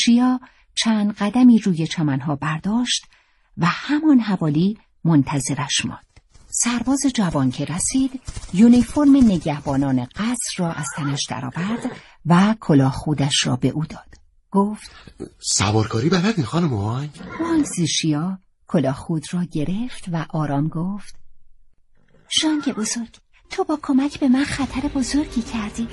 شیا چند قدمی روی چمنها برداشت و همان حوالی منتظرش ماند. سرباز جوان که رسید، یونیفرم نگهبانان قصر را از تنش درآورد و کلاه خودش را به او داد. گفت: سوارکاری بلدی خانم وانگ؟ وانگ زیشیا کلاه خود را گرفت و آرام گفت: شانگ بزرگ، تو با کمک به من خطر بزرگی کردی.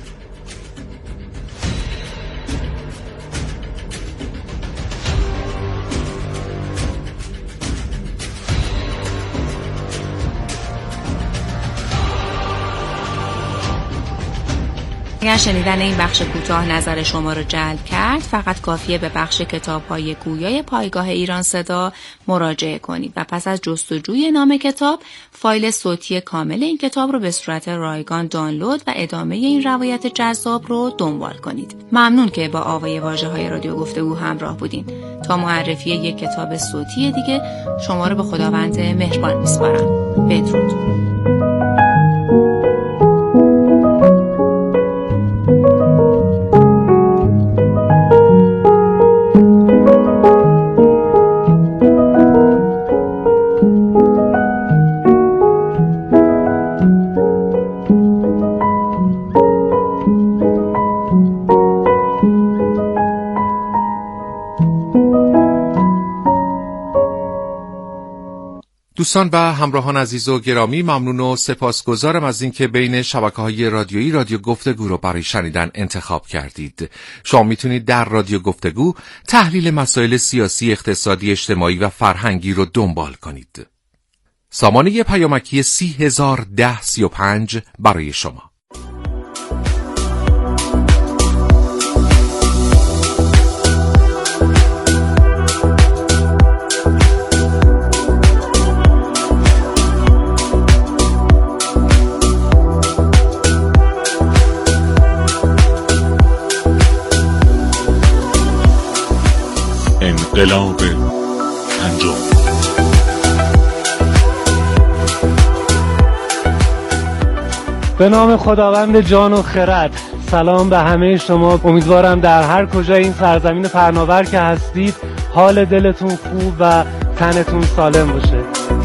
اگر شنیدن این بخش کوتاه نظر شما را جلب کرد، فقط کافیه به بخش کتاب‌های گویای پایگاه ایران صدا مراجعه کنید و پس از جستجوی نام کتاب، فایل صوتی کامل این کتاب رو به صورت رایگان دانلود و ادامه این روایت جذاب رو دنبال کنید. ممنون که با آوای واژه‌های رادیو گفتگو همراه بودین. تا معرفی یک کتاب صوتی دیگه شما رو به خداوند مهربان می‌سپارم. بدرود. دوستان و همراهان عزیز و گرامی، ممنون و سپاسگزارم از اینکه بین شبکه‌های رادیویی رادیو گفتگو رو برای شنیدن انتخاب کردید. شما میتونید در رادیو گفتگو تحلیل مسائل سیاسی، اقتصادی، اجتماعی و فرهنگی رو دنبال کنید. سامانه پیامکی 301035 برای شما. انقلاب پنجم. به نام خداوند جان و خرد. سلام به همه شما. امیدوارم در هر کجای این سرزمین پهناور که هستید حال دلتون خوب و تنتون سالم باشه.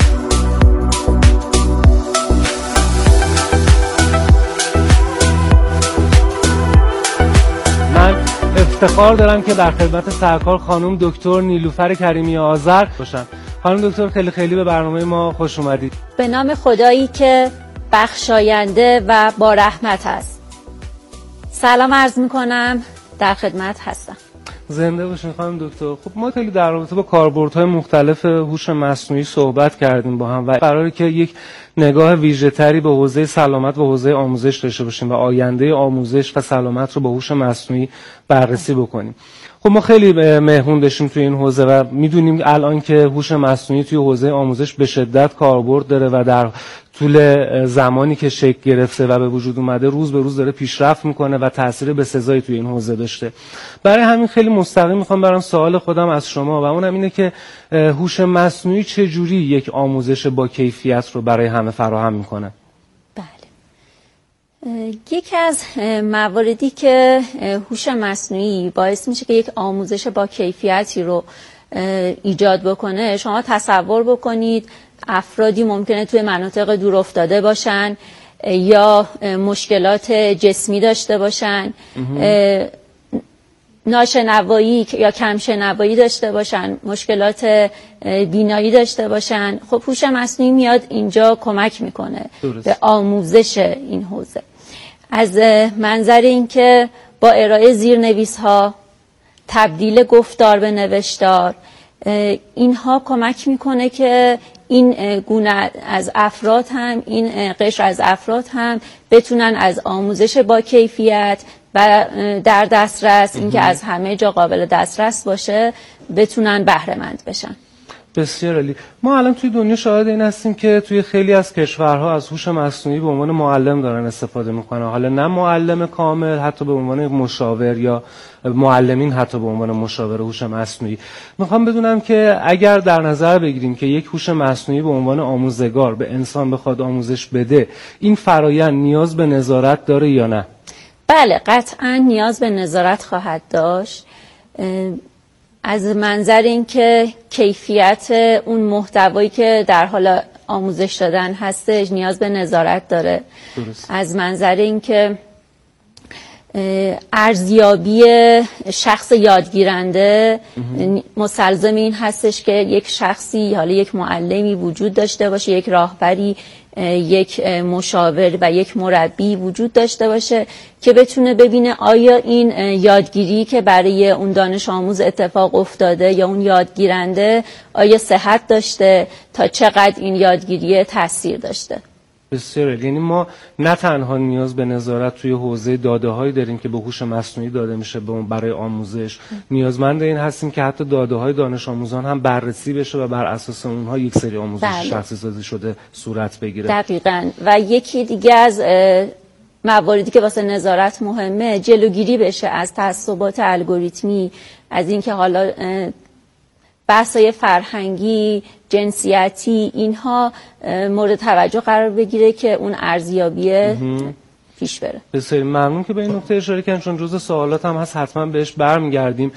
من افتخار دارم که در خدمت سرکار خانم دکتر نیلوفر کریمی آذر باشم. خانم دکتر خیلی خیلی به برنامه ما خوش اومدید. به نام خدایی که بخشاینده و با رحمت است. سلام عرض میکنم، در خدمت هستم. زنده باشین خانم دکتر. خب ما خیلی در رابطه با کاربردهای مختلف هوش مصنوعی صحبت کردیم با هم و قراره که یک نگاه ویژه‌تری به حوزه سلامت و حوزه آموزش داشته باشیم و آینده آموزش و سلامت رو با هوش مصنوعی بررسی بکنیم. خب ما خیلی مهمون داشتیم توی این حوزه و میدونیم الان که هوش مصنوعی توی حوزه آموزش به شدت کاربرد داره و در طول زمانی که شکل گرفته و به وجود اومده روز به روز داره پیشرفت میکنه و تأثیر بسزایی توی این حوزه داشته. برای همین خیلی مستقیم میخوام برام سوال خودم از شما و اونم اینه که هوش مصنوعی چجوری یک آموزش با کیفیت رو برای همه فراهم میکنه؟ یکی از مواردی که هوش مصنوعی باعث میشه که یک آموزش با کیفیتی رو ایجاد بکنه، شما تصور بکنید افرادی ممکنه توی مناطق دور افتاده باشن یا مشکلات جسمی داشته باشن، ناشنوایی یا کمشنوایی داشته باشن، مشکلات بینایی داشته باشن. خب هوش مصنوعی میاد اینجا کمک میکنه به آموزش این حوزه. از منظر اینکه با ارائه زیرنویس‌ها، تبدیل گفتار به نوشتار، اینها کمک میکنه که این گونه از افراد هم، این قشر از افراد هم بتونن از آموزش با کیفیت و در دسترس، اینکه از همه جا قابل دسترس باشه، بتونن بهره مند بشن. بسیار عالی. ما الان توی دنیا شاهد این هستیم که توی خیلی از کشورها از هوش مصنوعی به عنوان معلم دارن استفاده میکنن. حالا نه معلم کامل، حتی به عنوان مشاور، یا معلمین حتی به عنوان مشاور هوش مصنوعی. میخوام بدونم که اگر در نظر بگیریم که یک هوش مصنوعی به عنوان آموزگار به انسان بخواد آموزش بده، این فرآیند نیاز به نظارت داره یا نه؟ بله، قطعا نیاز به نظارت خواهد داشت از منظر اینکه کیفیت اون محتوایی که در حال آموزش دادن هستش نیاز به نظارت داره. درست. از منظر اینکه ارزیابی شخص یادگیرنده مستلزم این هستش که یک شخصی، حالا یک معلمی وجود داشته باشه، یک راهبری، یک مشاور و یک مربی وجود داشته باشه که بتونه ببینه آیا این یادگیری که برای اون دانش آموز اتفاق افتاده یا اون یادگیرنده آیا صحت داشته، تا چقدر این یادگیری تاثیر داشته. بسیار. یعنی ما نه تنها نیاز به نظارت توی حوزه داده‌هایی داریم که به هوش مصنوعی داده میشه برای آموزش، نیازمند این هستیم که حتی داده‌های دانش آموزان هم بررسی بشه و بر اساس اونها یک سری آموزش شخصی سازی شده صورت بگیره. دقیقاً. و یکی دیگه از مواردی که واسه نظارت مهمه جلوگیری بشه از تعصبات الگوریتمی، از اینکه حالا بحث‌های فرهنگی، جنسیتی اینها مورد توجه قرار بگیره که اون ارزیابی پیش بره. بسیار ممنون که به این نکته اشاره کردین، چون جزء سوالات هم هست، حتما بهش برمیگردیم.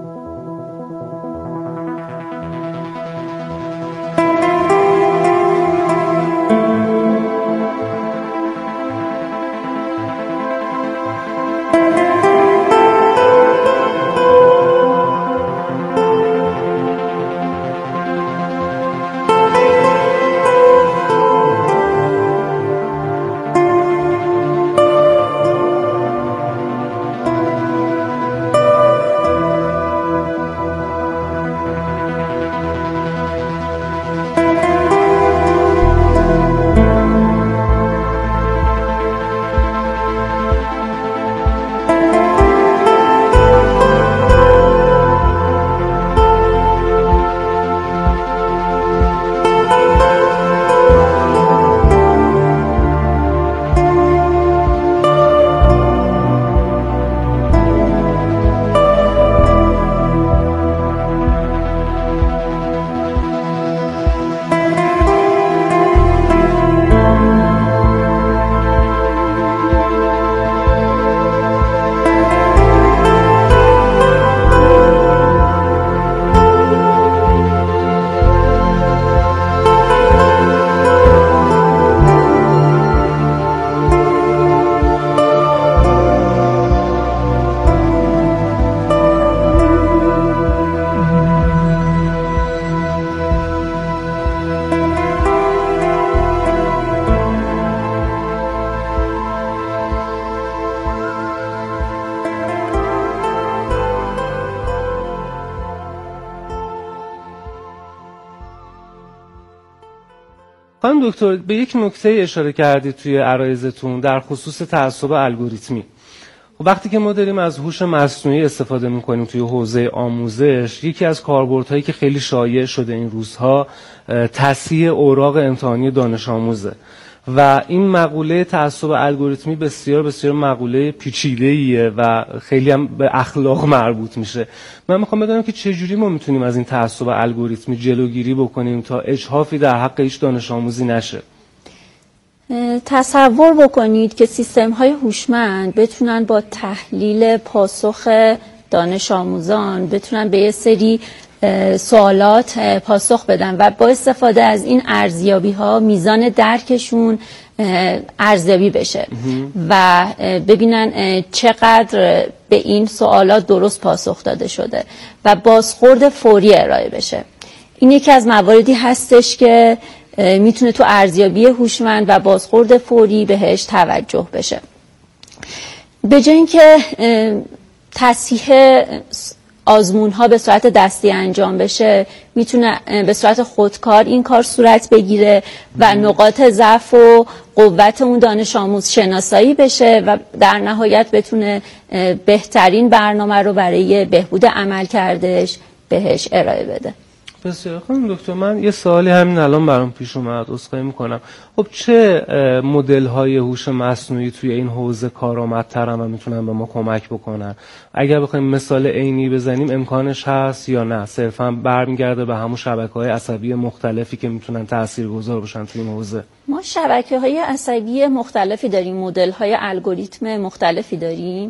خانم دکتر به یک نکته اشاره کردید توی عرایضتون در خصوص تعصب الگوریتمی. وقتی که ما داریم از هوش مصنوعی استفاده می‌کنیم توی حوزه آموزش، یکی از کاربردهایی که خیلی شایع شده این روزها تصحیح اوراق امتحانی دانش آموزه و این مقوله تعصب الگوریتمی بسیار بسیار مقوله پیچیده‌ایه و خیلی هم به اخلاق مربوط میشه. من میخوام بدونم که چجوری ما میتونیم از این تعصب الگوریتمی جلوگیری بکنیم تا اجحافی در حق هیچ دانش آموزی نشه. تصور بکنید که سیستم‌های هوشمند بتونن با تحلیل پاسخ دانش آموزان بتونن به یه سری سوالات پاسخ بدن و با استفاده از این ارزیابی‌ها میزان درکشون ارزیابی بشه و ببینن چقدر به این سوالات درست پاسخ داده شده و بازخورد فوری ارائه بشه. این یکی از مواردی هستش که میتونه تو ارزیابی هوشمند و بازخورد فوری بهش توجه بشه. به جای اینکه تصحیح آزمون ها به صورت دستی انجام بشه، میتونه به صورت خودکار این کار صورت بگیره و نقاط ضعف و قوت اون دانش آموز شناسایی بشه و در نهایت بتونه بهترین برنامه رو برای بهبود عملکردش بهش ارائه بده. بسیار خانم دکتر، من یه سوالی همین الان برام پیش اومد، عذرخواهی میکنم. خب چه مدل‌های هوش مصنوعی توی این حوزه کارآمدترن و میتونن به ما کمک بکنن؟ اگر بخوایم مثال عینی بزنیم امکانش هست یا نه صرفا برمیگرده به همون شبکه‌های عصبی مختلفی که میتونن تاثیرگذار باشن توی این حوزه؟ ما شبکه‌های عصبی مختلفی داریم، مدل‌های الگوریتم مختلفی داریم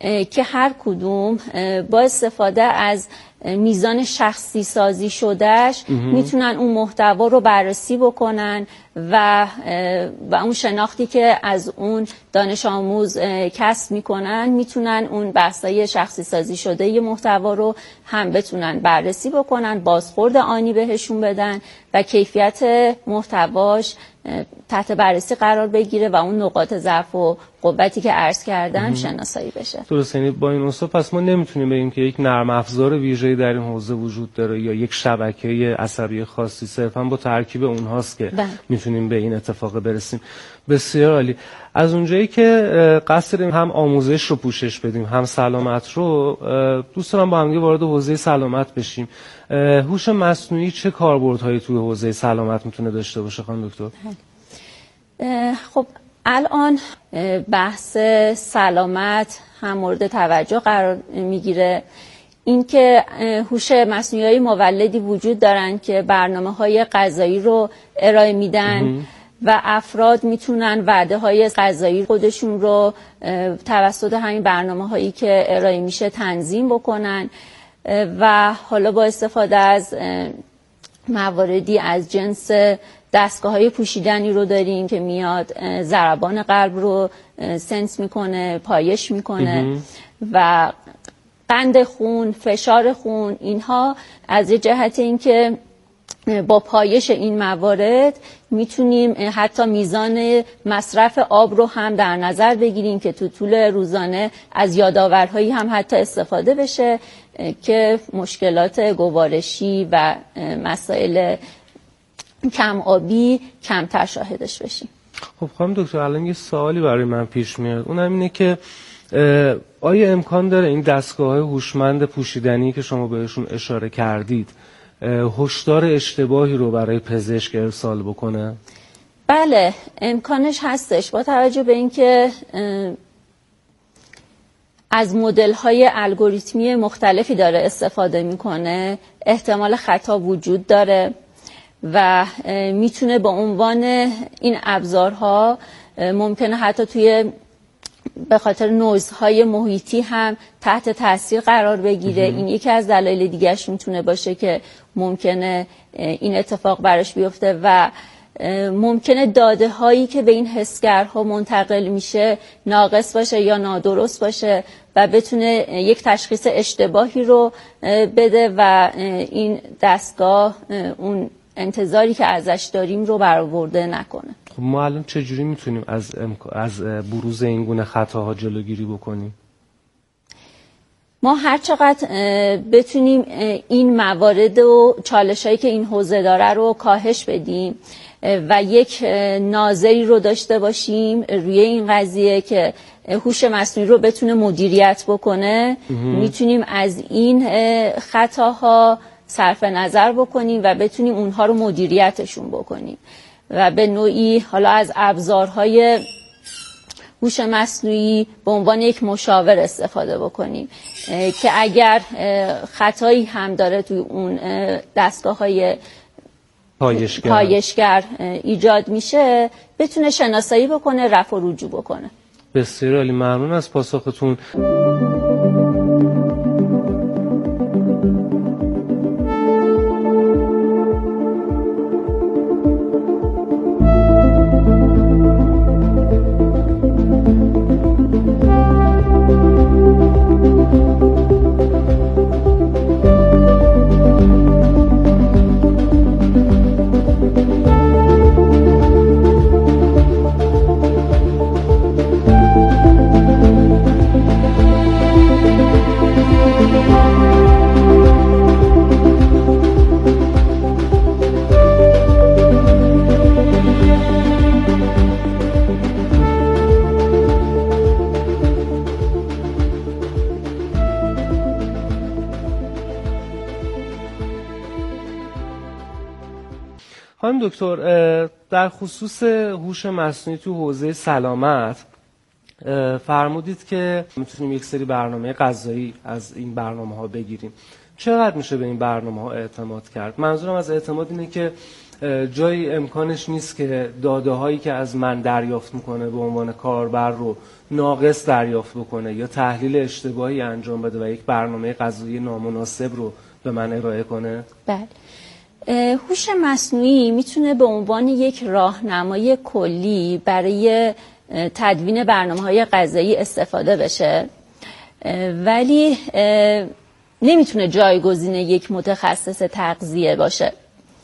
که هر کدوم با استفاده از میزان شخصی سازی شدهش میتونن اون محتوا رو بررسی بکنن و اون شناختی که از اون دانش آموز کسب میکنن میتونن اون بحثای شخصی سازی شده ی محتوا رو هم بتونن بررسی بکنن، بازخورد آنی بهشون بدن و کیفیت محتواش تحت بررسی قرار بگیره و اون نقاط ضعف و قوتی که عرض کردم شناسایی بشه. درسته. یعنی با این اصول پس ما نمیتونیم بگیم که یک نرم افزار ویژه‌ای در این حوزه وجود داره یا یک شبکه عصبی خاصی، صرفا با ترکیب اونهاست که میتونیم به این اتفاق برسیم. بسیار عالی. از اونجایی که قصد داریم هم آموزش رو پوشش بدیم هم سلامت رو، دوست دارم با هم وارد حوزه سلامت بشیم. هوش مصنوعی چه کاربردهایی توی حوزه سلامت میتونه داشته باشه خانم دکتر؟ خب الان بحث سلامت هم مورد توجه قرار میگیره. اینکه هوش مصنوعی مولدی وجود دارن که برنامه‌های غذایی رو ارائه میدن و افراد میتونن وعده‌های غذایی خودشون رو توسط همین برنامه‌هایی که ارائه میشه تنظیم بکنن و حالا با استفاده از مواردی از جنس دستگاه‌های پوشیدنی رو داریم که میاد ضربان قلب رو سنس میکنه، پایش میکنه و قند خون، فشار خون، اینها از جهت اینکه با پایش این موارد میتونیم حتی میزان مصرف آب رو هم در نظر بگیریم که تو طول روزانه از یادآورهایی هم حتی استفاده بشه که مشکلات گوارشی و مسائل کم آبی کمتر شاهدش بشیم. خب خانم دکتر، الان یه سوالی برای من پیش میاد، اونم اینه که آیا امکان داره این دستگاه‌های هوشمند پوشیدنی که شما بهشون اشاره کردید هشدار اشتباهی رو برای پزشک ارسال بکنه؟ بله، امکانش هستش. با توجه به اینکه از مدل‌های الگوریتمی مختلفی داره استفاده میکنه، احتمال خطا وجود داره و میتونه با عنوان این ابزارها ممکنه حتی توی به خاطر نویزهای محیطی هم تحت تاثیر قرار بگیره. این یکی از دلایل دیگه‌اش میتونه باشه که ممکنه این اتفاق براش بیفته و ممکنه داده هایی که به این حسگرها منتقل میشه ناقص باشه یا نادرست باشه و بتونه یک تشخیص اشتباهی رو بده و این دستگاه اون انتظاری که ازش داریم رو برآورده نکنه. خب ما الان چجوری میتونیم از بروز این گونه خطاها جلوگیری بکنیم؟ ما هر چقدر بتونیم این موارد و چالشایی که این حوزه داره رو کاهش بدیم و یک ناظری رو داشته باشیم روی این قضیه که هوش مصنوعی رو بتونه مدیریت بکنه، میتونیم از این خطاها صرف نظر بکنیم و بتونیم اونها رو مدیریتشون بکنیم و به نوعی حالا از ابزارهای هوش مصنوعی به عنوان یک مشاور استفاده بکنیم که اگر خطایی هم داره توی اون دستگاه‌های پایشگر ایجاد میشه بتونه شناسایی بکنه، رفع و رجوع بکنه. بسیار عالی، ممنون از پاسختون. خانم دکتر، در خصوص هوش مصنوعی تو حوزه سلامت فرمودید که میتونیم یک سری برنامه غذایی از این برنامه‌ها بگیریم. چقدر میشه به این برنامه‌ها اعتماد کرد؟ منظورم از اعتماد اینه که جایی امکانش نیست که داده‌هایی که از من دریافت میکنه به عنوان کاربر رو ناقص دریافت بکنه یا تحلیل اشتباهی انجام بده و یک برنامه غذایی نامناسب رو به من ارائه کنه؟ بله. هوش مصنوعی میتونه به عنوان یک راهنمای کلی برای تدوین برنامه‌های غذایی استفاده بشه، ولی نمیتونه جایگزین یک متخصص تغذیه باشه.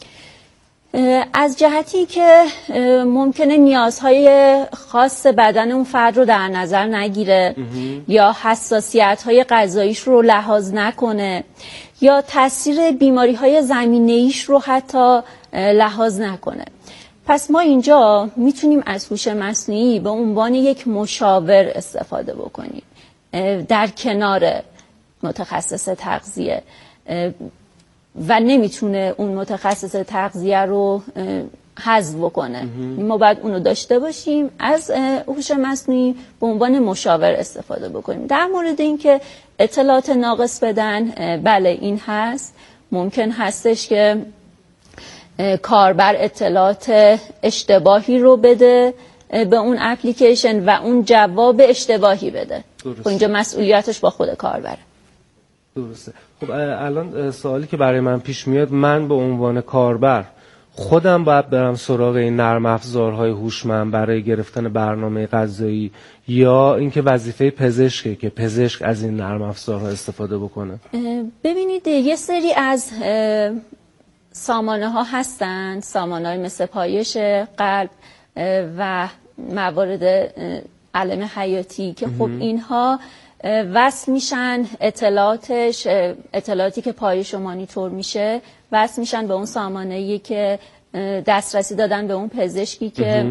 از جهتی که ممکنه نیازهای خاص بدن اون فرد رو در نظر نگیره یا حساسیت‌های غذاییش رو لحاظ نکنه یا تاثیر بیماری‌های زمینه‌ایش رو حتی لحاظ نکنه. پس ما اینجا میتونیم از هوش مصنوعی به عنوان یک مشاور استفاده بکنیم در کنار متخصص تغذیه و نمیتونه اون متخصص تغذیه رو حذف بکنه. ما باید اونو داشته باشیم، از هوش مصنوعی به عنوان مشاور استفاده بکنیم. در مورد اینکه اطلاعات ناقص بدن، بله این هست. ممکن هستش که کاربر اطلاعات اشتباهی رو بده به اون اپلیکیشن و اون جواب اشتباهی بده. خب اینجا مسئولیتش با خود کاربره. درسته. خب الان سوالی که برای من پیش میاد، من به عنوان کاربر خودم باید برم سراغ این نرم افزارهای هوشمند برای گرفتن برنامه غذایی یا اینکه وظیفه پزشکه که پزشک از این نرم افزارها استفاده بکنه؟ ببینید یه سری از سامانه ها هستن، سامانه های مثل پایش قلب و موارد علم حیاتی که خب اینها وصل میشن، اطلاعاتی که پایش و مانیتور میشه وصل میشن به اون سامانه‌ای که دسترسی دادن به اون پزشکی که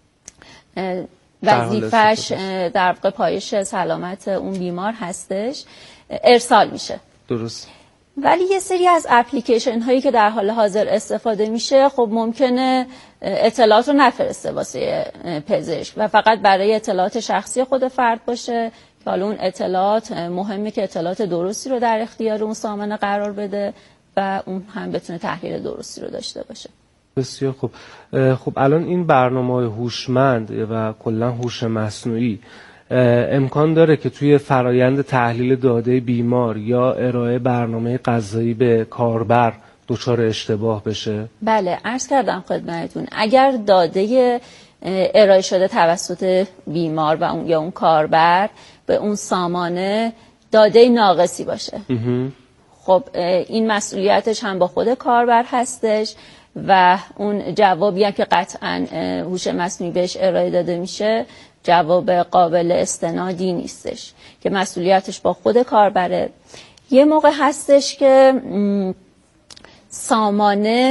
وظیفش در واقع پایش سلامت اون بیمار هستش، ارسال میشه. درست. ولی یه سری از اپلیکیشن هایی که در حال حاضر استفاده میشه خب ممکنه اطلاعات رو نفرسته واسه پزشک و فقط برای اطلاعات شخصی خود فرد باشه که حالا اون اطلاعات مهمه که اطلاعات درستی رو در اختیار اون سامانه قرار بده و اون هم بتونه تحلیل درستی رو داشته باشه. بسیار خوب. خب الان این برنامه‌های هوشمند و کلا هوش مصنوعی امکان داره که توی فرایند تحلیل داده بیمار یا ارائه برنامه غذایی به کاربر دچار اشتباه بشه؟ بله، عرض کردم خدمتتون اگر داده ارائه شده توسط بیمار و اون یا اون کاربر به اون سامانه داده ناقصی باشه، خب این مسئولیتش هم با خود کاربر هستش و اون جوابی هم که قطعاً هوش مصنوعی بهش ارائه داده میشه جواب قابل استنادی نیستش که مسئولیتش با خود کاربره. یه موقع هستش که سامانه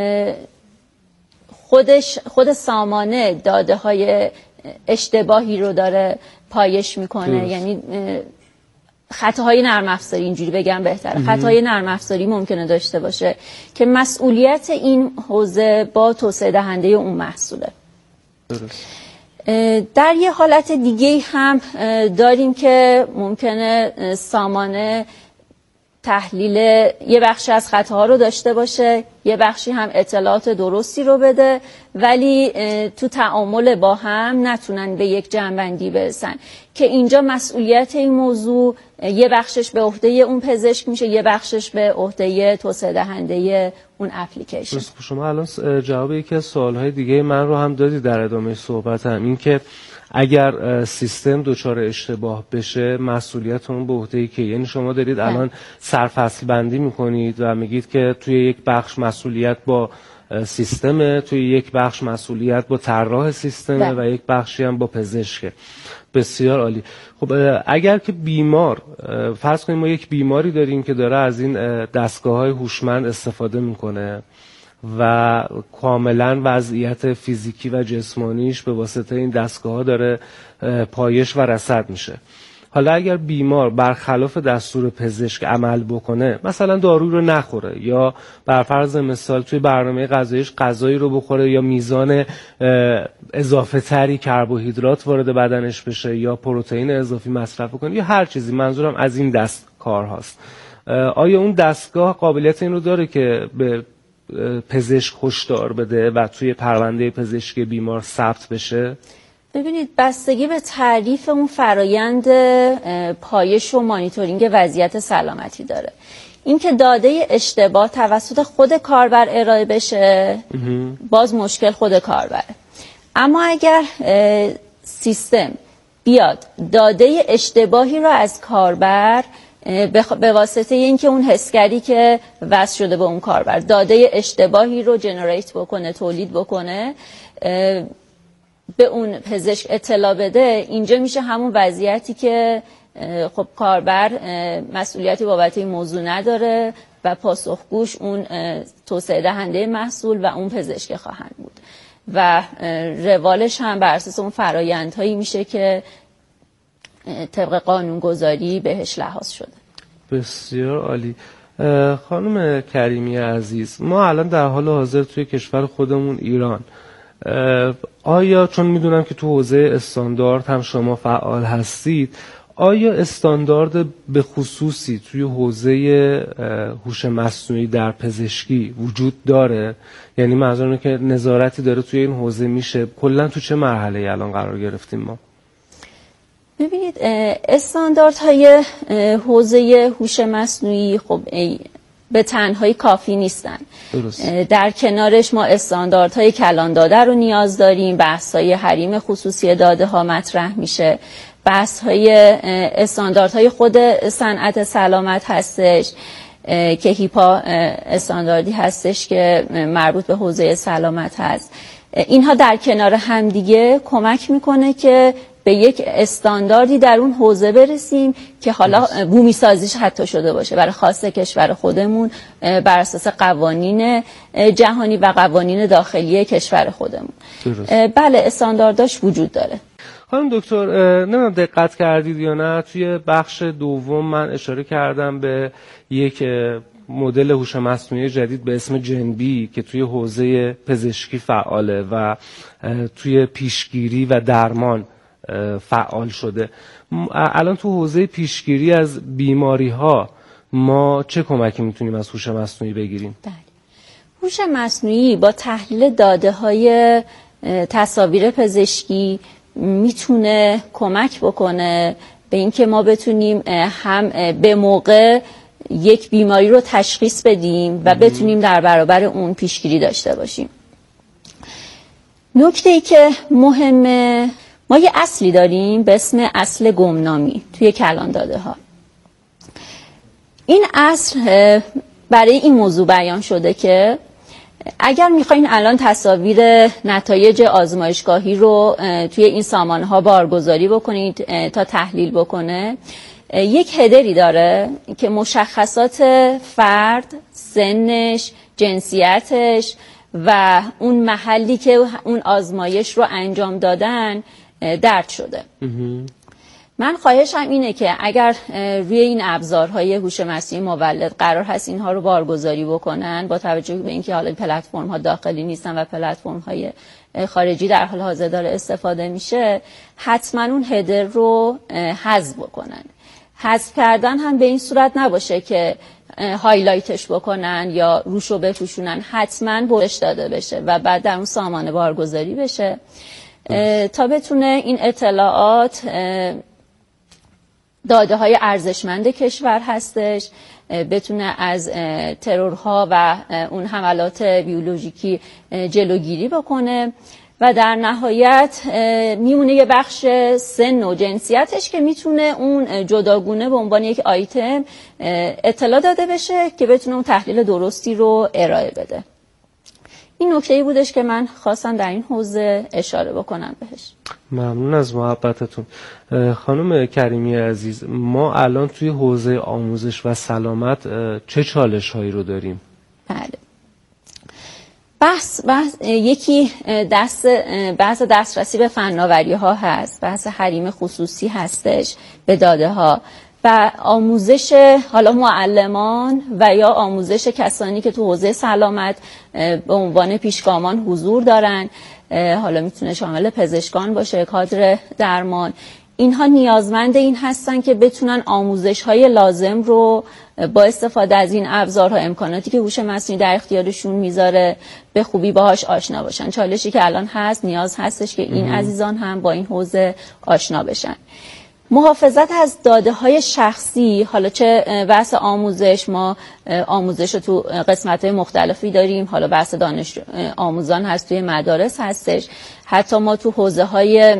خود سامانه داده های اشتباهی رو داره پایش میکنه، یعنی خطاهای نرم افزاری، اینجوری بگم بهتره، خطاهای نرم افزاری ممکنه داشته باشه که مسئولیت این حوزه با توسعه دهنده اون محصوله. درست. در یه حالت دیگه هم داریم که ممکنه سامانه تحلیل یه بخشی از خطاها رو داشته باشه، یه بخشی هم اطلاعات درستی رو بده، ولی تو تعامل با هم نتونن به یک جمع‌بندی برسن که اینجا مسئولیت این موضوع یه بخشش به عهده اون پزشک میشه، یه بخشش به عهده توسعه دهنده اون اپلیکیشن. شما الان جواب یکی از سوالهای دیگه من رو هم دادی در ادامه صحبتم، این که اگر سیستم دچار اشتباه بشه مسئولیت اون به عهده که، یعنی شما دارید الان سرفصل بندی میکنید و میگید که توی یک بخش مسئولیت با سیستمه، توی یک بخش مسئولیت با طراح سیستمه و یک بخشی هم با پزشکه. بسیار عالی. خب اگر که بیمار، فرض کنیم ما یک بیماری داریم که داره از این دستگاه‌های هوشمند استفاده میکنه و کاملا وضعیت فیزیکی و جسمانیش به واسطه این دستگاه‌ها داره پایش و رصد میشه. حالا اگر بیمار برخلاف دستور پزشک عمل بکنه، مثلا داروی رو نخوره یا بر فرض مثال توی برنامه غذاییش غذایی رو بخوره یا میزان اضافه تری کربوهیدرات وارد بدنش بشه یا پروتئین اضافی مصرف کنه یا هر چیزی، منظورم از این دست کار هاست، آیا اون دستگاه قابلیت این رو داره که به پزشک هشدار بده و توی پرونده پزشکی بیمار ثبت بشه؟ ببینید، بستگی به تعریف اون فرایند پایش و مانیتورینگ وضعیت سلامتی داره. اینکه داده اشتباه توسط خود کاربر ارائه بشه، باز مشکل خود کاربره. اما اگر سیستم بیاد داده اشتباهی رو از کاربر به واسطه اینکه اون حسگری که وصل شده به اون کاربر داده اشتباهی رو جنریت بکنه، تولید بکنه، به اون پزشک اطلاع بده، اینجا میشه همون وضعیتی که خب کاربر مسئولیتی بابت این موضوع نداره و پاسخگوش اون توسعه دهنده محصول و اون پزشک خواهند بود و روالش هم بر اساس اون فرآیندهایی میشه که طبق قانونگذاری بهش لحاظ شده. بسیار عالی. خانم کریمی عزیز، ما الان در حال حاضر توی کشور خودمون ایران، آیا چون میدونم که تو حوزه استاندارد هم شما فعال هستید، آیا استاندارد به خصوصی توی حوزه هوش مصنوعی در پزشکی وجود داره؟ یعنی منظورم که نظارتی داره توی این حوزه میشه؟ کلا تو چه مرحله الان قرار گرفتیم ما؟ ببینید، استانداردهای حوزه هوش مصنوعی خب به تنهایی کافی نیستن. درست. در کنارش ما استانداردهای کلان داده رو نیاز داریم، بحث‌های حریم خصوصی داده ها مطرح میشه، بحث‌های استانداردهای خود صنعت سلامت هستش که هیپا استانداردی هستش که مربوط به حوزه سلامت هست. اینها در کنار همدیگه کمک میکنه که به یک استانداردی در اون حوزه برسیم که حالا بومی سازیش حتی شده باشه برای خاص کشور خودمون بر اساس قوانین جهانی و قوانین داخلی کشور خودمون. درست. بله، استاندارداش وجود داره. خانم دکتر، نمیدونم دقت کردید یا نه، توی بخش دوم من اشاره کردم به یک مدل هوش مصنوعی جدید به اسم جنبی که توی حوزه پزشکی فعاله و توی پیشگیری و درمان فعال شده. الان تو حوزه پیشگیری از بیماری ها ما چه کمکی میتونیم از هوش مصنوعی بگیریم؟ بله. هوش مصنوعی با تحلیل داده های تصاویر پزشکی میتونه کمک بکنه به اینکه ما بتونیم هم به موقع یک بیماری رو تشخیص بدیم و بتونیم در برابر اون پیشگیری داشته باشیم. نکته‌ای که مهمه، ما یه اصلی داریم به اسم اصل گمنامی توی کلان داده ها. این اصل برای این موضوع بیان شده که اگر میخواین الان تصاویر نتایج آزمایشگاهی رو توی این سامانه ها بارگذاری بکنید تا تحلیل بکنه، یک هدری داره که مشخصات فرد، سنش، جنسیتش و اون محلی که اون آزمایش رو انجام دادن درج شده. من خواهشم اینه که اگر روی این ابزارهای هوش مصنوعی مولد قرار هست اینها رو بارگذاری بکنن، با توجه به اینکه حالا پلتفرم ها داخلی نیستن و پلتفرم های خارجی در حال حاضر داره استفاده میشه، حتما اون هدر رو حذف بکنن. حذف کردن هم به این صورت نباشه که هایلایتش بکنن یا روشو بپوشونن، حتما برش داده بشه و بعد در اون سامانه بارگذاری بشه تا بتونه این اطلاعات داده های ارزشمند کشور هستش، بتونه از ترورها و اون حملات بیولوژیکی جلوگیری بکنه و در نهایت میمونه یه بخش سن و جنسیتش که میتونه اون جداگونه به عنوان یک آیتم اطلاع داده بشه که بتونه اون تحلیل درستی رو ارائه بده. این نکته‌ای بودش که من خواستم در این حوزه اشاره بکنم بهش. ممنون از محبتتون. خانم کریمی عزیز، ما الان توی حوزه آموزش و سلامت چه چالش هایی رو داریم؟ بله. یکی بحث دسترسی به فناوری ها هست، بحث حریم خصوصی هستش به داده ها و آموزش حالا معلمان و یا آموزش کسانی که تو حوزه سلامت به عنوان پیشگامان حضور دارن، حالا میتونه شامل پزشکان باشه، کادر درمان، اینها نیازمند این هستن که بتونن آموزش‌های لازم رو با استفاده از این ابزارها، امکاناتی که هوش مصنوعی در اختیارشون میذاره، به خوبی باهاش آشنا باشن. چالشی که الان هست، نیاز هستش که این عزیزان هم با این حوزه آشنا بشن. محافظت از داده‌های شخصی، حالا چه بحث آموزش، ما آموزش رو تو قسمت‌های مختلفی داریم، حالا بحث دانش آموزان هست، توی مدارس هستش، حتی ما تو حوزه‌های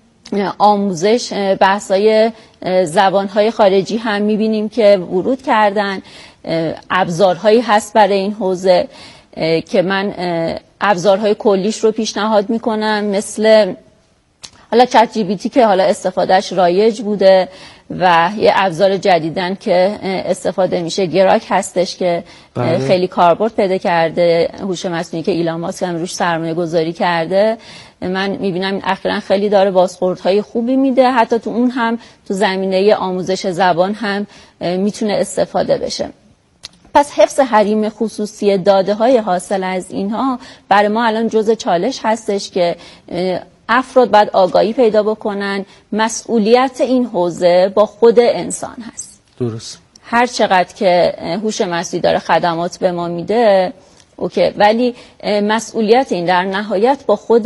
آموزش بحث‌های زبان‌های خارجی هم می‌بینیم که ورود کردن. ابزارهایی هست برای این حوزه که من ابزارهای کلیش رو پیشنهاد می‌کنم، مثل حالا چت جی پی تی که حالا استفادهش رایج بوده و یه ابزار جدیدن که استفاده میشه گراک هستش که خیلی کاربرد پیدا کرده، هوش مصنوعی که ایلان ماسک هم روش سرمایه گذاری کرده. من میبینم اخیراً خیلی داره بازخوردهای خوبی میده، حتی تو اون هم تو زمینه آموزش زبان هم میتونه استفاده بشه. پس حفظ حریم خصوصی داده های حاصل از اینها برای ما الان جزء چالش هستش که افراد باید آگاهی پیدا بکنن. مسئولیت این حوزه با خود انسان هست. درست. هر چقدر که هوش مصنوعی داره خدمات به ما میده اوکی، ولی مسئولیت این در نهایت با خود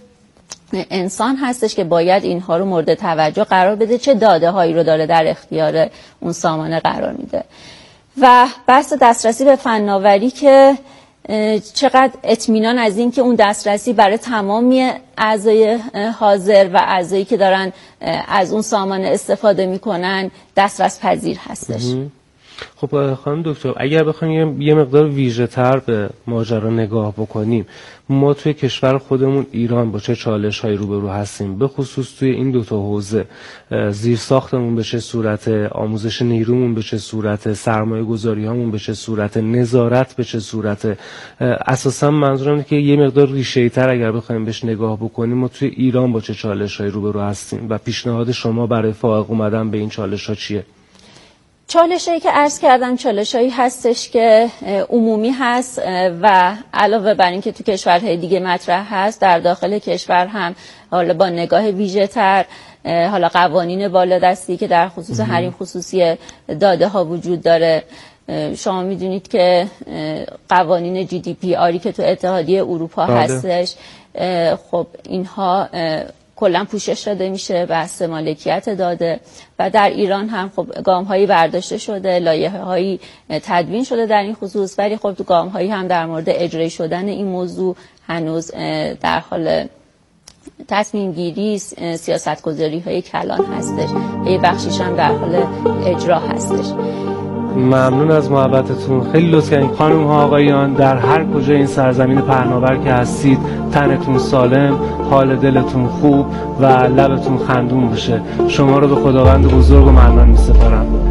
انسان هستش که باید اینها رو مورد توجه قرار بده، چه داده هایی رو داره در اختیار اون سامانه قرار میده. و بحث دسترسی به فناوری که چقدر اطمینان از این که اون دسترسی برای تمامی اعضای حاضر و اعضایی که دارن از اون سامانه استفاده میکنن دسترس پذیر هستش. خب خانم دکتر، اگر بخوایم یه مقدار ویژه تر به ماجرا نگاه بکنیم، ما توی کشور خودمون ایران با چه چالش هایی روبرو هستیم، به خصوص توی این دوتا حوزه، زیرساختمون به چه صورت، آموزش نیرومون به چه صورت، سرمایه گذاری هامون به چه صورت، نظارت به چه صورت. اساسا منظورم اینه که یه مقدار ریشه‌ای تر اگر بخوایم بهش نگاه بکنیم، ما توی ایران با چه چالش هایی روبرو هستیم و پیشنهاد شما برای فائق اومدن به این چالش ها چیه؟ چالشایی که عرض کردم چالشایی هستش که عمومی هست و علاوه بر این که تو کشورهای دیگه مطرح هست، در داخل کشور هم حالا با نگاه ویژه تر، حالا قوانین بالادستی که در خصوص حریم خصوصی داده ها وجود داره. شما میدونید که قوانین GDPR که تو اتحادیه اروپا هستش، خب اینها کلا پوشش داده میشه بحث مالکیت داده و در ایران هم خب گام‌هایی برداشته شده، لایحه‌هایی تدوین شده در این خصوص، ولی خب تو گام‌هایی هم در مورد اجرایی شدن این موضوع هنوز در حال تصمیم گیری، سیاست‌گذاری‌های کلان هستش و یه بخشیش هم در حال اجرا هستش. ممنون از محبتتون، خیلی لطف کردین خانم ها آقایان. در هر کجا این سرزمین پهناور که هستید، تنتون سالم، حال دلتون خوب و لبتون خندون بشه. شما رو به خداوند بزرگ و منان می‌سپارم.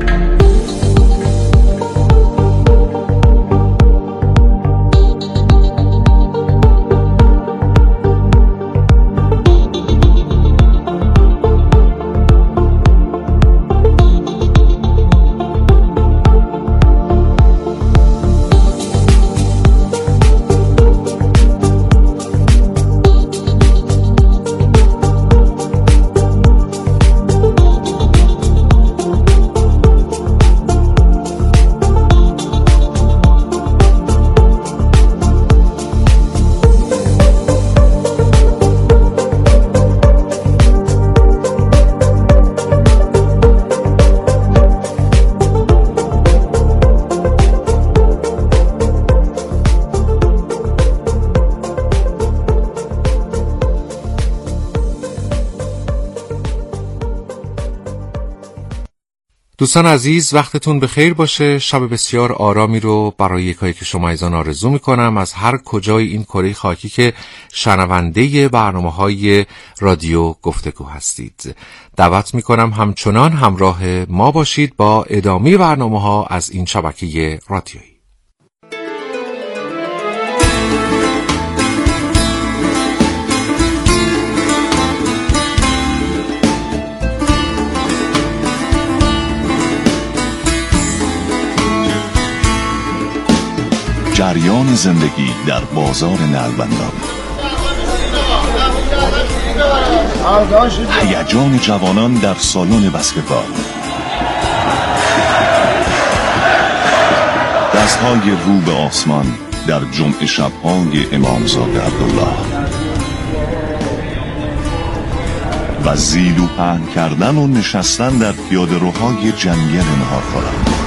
دوستان عزیز، وقتتون بخیر باشه. شب بسیار آرامی رو برای یکایی که شما ایزان آرزو میکنم از هر کجای این کره خاکی که شنونده برنامه‌های رادیو گفتگو هستید. دعوت میکنم همچنان همراه ما باشید با ادامه برنامه‌ها از این شبکه رادیویی. جریان زندگی در بازار نلبندان، هیجان جوانان در سالن بسکتبال، دستهای رو به آسمان در جمعه شب‌های امامزاده عبدالله و زیل و پهن کردن و نشستن در پیاده‌روهای جنگل نهارخواران.